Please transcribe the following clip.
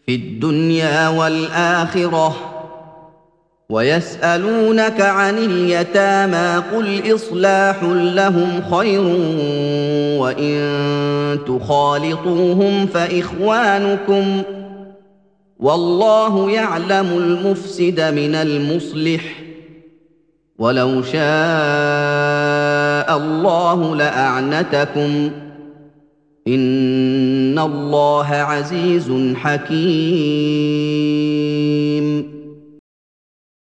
في الدنيا والآخرة. ويسألونك عن اليتامى قل إصلاح لهم خير وإن تخالطوهم فإخوانكم والله يعلم المفسد من المصلح ولو شاء الله لأعنتكم إن الله عزيز حكيم.